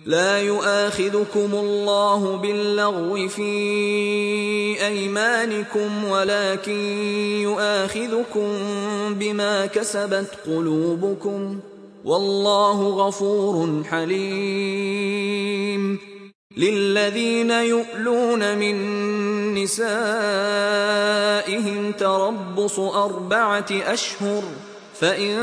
لا يؤاخذكم الله باللغو في أيمانكم ولكن يؤاخذكم بما كسبت قلوبكم والله غفور حليم. للذين يؤلون من نسائهم تربص 4 أشهر فإن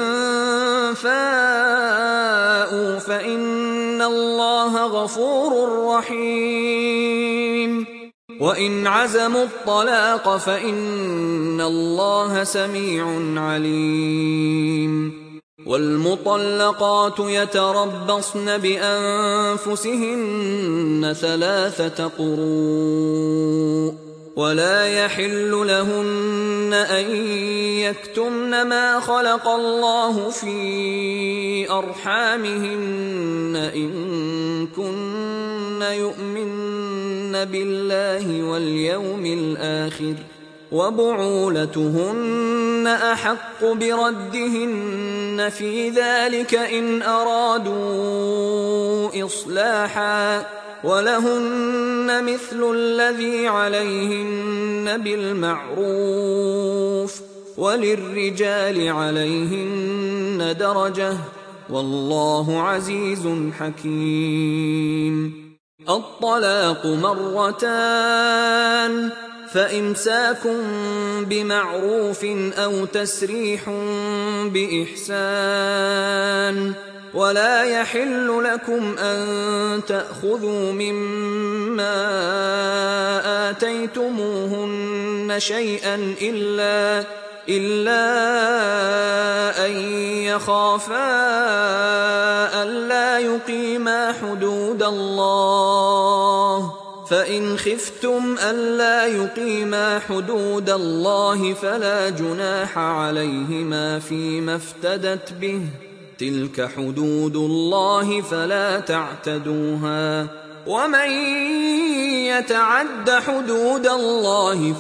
فاءوا فإن الله غفور رحيم. وإن عزموا الطلاق فإن الله سميع عليم. والمطلقات يتربصن بأنفسهن 3 قروء ولا يحل لهن أن يكتمن ما خلق الله في أرحامهن إن كن يؤمن بالله واليوم الآخر وبعولتهن أحق بردهن في ذلك إن أرادوا إصلاحا ولهن مثل الذي عليهن بالمعروف وللرجال عليهن درجة والله عزيز حكيم. الطلاق 2 فإمساك بمعروف أو تسريح بإحسان ولا يحل لكم أن تأخذوا مما آتيتموهن شيئا إلا أن يخافا ألا يقيما حدود الله فإن خفتم ألا يقيما حدود الله فلا جناح عليهما فيما افتدت به تلك حدود الله فلا تعتدوها ومن يتعد حدود الله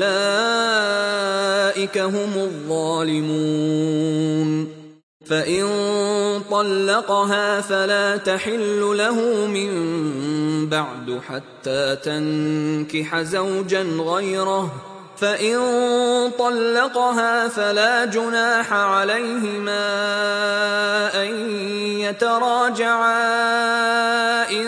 فأولئك هم الظالمون. فإن طلقها فلا تحل له من بعد حتى تنكح زوجا غيره فإن طلقها فلا جناح عليهما أن يتراجعا إن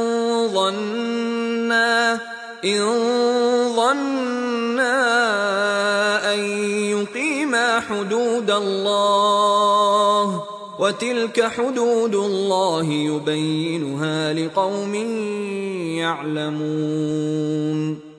ظنا أن يقيما حدود الله وتلك حدود الله يبينها لقوم يعلمون.